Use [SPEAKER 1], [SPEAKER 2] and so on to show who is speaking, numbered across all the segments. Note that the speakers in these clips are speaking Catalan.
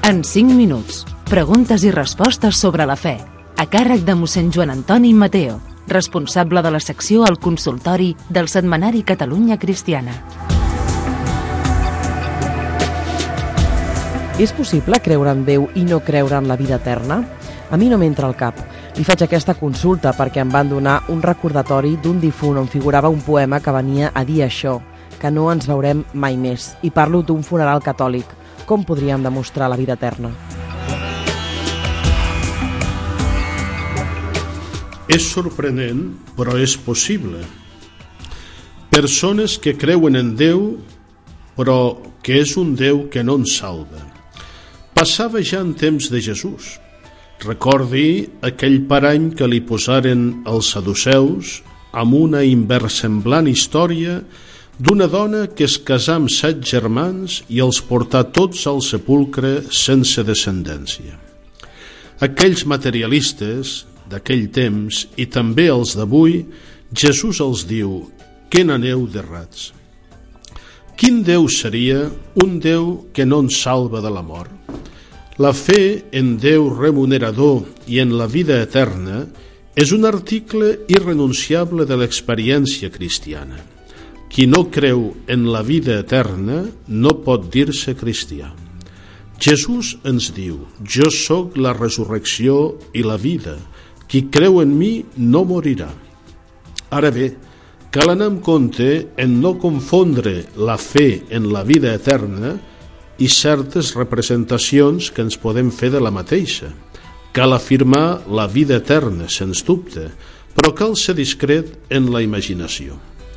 [SPEAKER 1] En 5 minuts, preguntes i respostes sobre la fe, a càrrec de mossèn Joan Antoni Mateo, responsable de la secció al consultori del setmanari Catalunya Cristiana.
[SPEAKER 2] És possible creure en Déu i no creure en la vida eterna? A mi no m'entra al cap. Li faig aquesta consulta perquè em van donar un recordatori d'un difunt on figurava un poema que venia a dir això, que no ens veurem mai més. I parlo d'un funeral catòlic. Com podríem demostrar la vida eterna?
[SPEAKER 3] És sorprenent, però és possible. Persones que creuen en Déu, però que és un Déu que no ens salva. Passava ja en temps de Jesús. Recordi aquell parany que li posaren els saduceus amb una inversemblant història d'una dona que es casà amb 7 germans i els portà tots al sepulcre sense descendència. Aquells materialistes d'aquell temps i també els d'avui, Jesús els diu: «Que n'aneu d'errats». Quin Déu seria un Déu que no ens salva de la mort? La fe en Déu remunerador i en la vida eterna és un article irrenunciable de l'experiència cristiana. Qui no creu en la vida eterna no pot dir-se cristià. Jesús ens diu: «Jo sóc la resurrecció i la vida. Qui creu en mi no morirà». Ara bé, cal anar amb compte en no confondre la fe en la vida eterna i certes representacions que ens podem fer de la mateixa. Cal afirmar la vida eterna, sens dubte, però cal ser discret en la imaginació.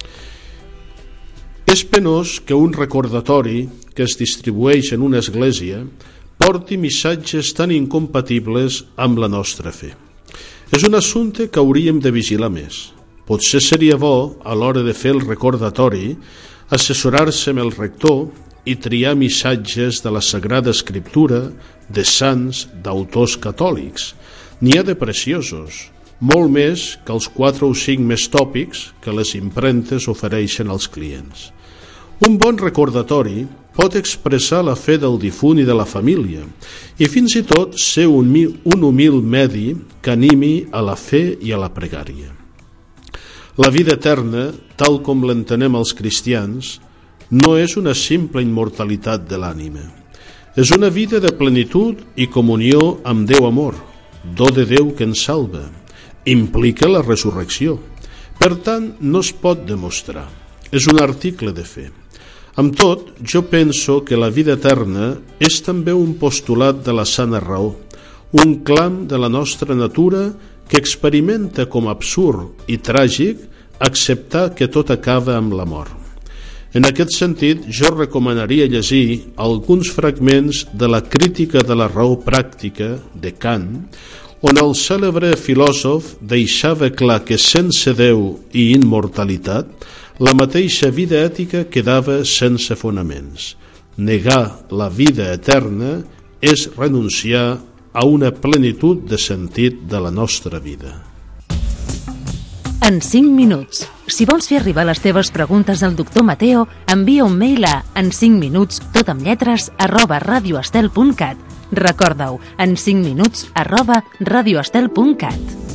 [SPEAKER 3] És penós que un recordatori que es distribueix en una església porti missatges tan incompatibles amb la nostra fe. És un assumpte que hauríem de vigilar més. Potser seria bo, a l'hora de fer el recordatori, assessorar-se amb el rector i triar missatges de la Sagrada Escriptura, de sants, d'autors catòlics. N'hi ha de preciosos, molt més que els 4 o 5 més tòpics que les impremtes ofereixen als clients. Un bon recordatori pot expressar la fe del difunt i de la família i fins i tot ser un humil medi que animi a la fe i a la pregària. La vida eterna, tal com l'entenem els cristians, no és una simple immortalitat de l'ànima. És una vida de plenitud i comunió amb Déu amor, do de Déu que ens salva. Implica la resurrecció. Per tant, no es pot demostrar. És un article de fe. Amb tot, jo penso que la vida eterna és també un postulat de la sana raó, un clam de la nostra natura que experimenta com absurd i tràgic acceptar que tot acaba amb la mort. En aquest sentit, jo recomanaria llegir alguns fragments de la Crítica de la raó pràctica de Kant, on el cèlebre filòsof deixava clar que sense Déu i immortalitat, la mateixa vida ètica quedava sense fonaments. Negar la vida eterna és renunciar a una plenitud de sentit de la nostra vida.
[SPEAKER 1] En 5 minuts. Si vols fer arribar les teves preguntes al doctor Mateo, envia un mail a en5minuts, tot amb lletres, @radioestel.cat. Recorda-ho, en 5minuts, @radioestel.cat.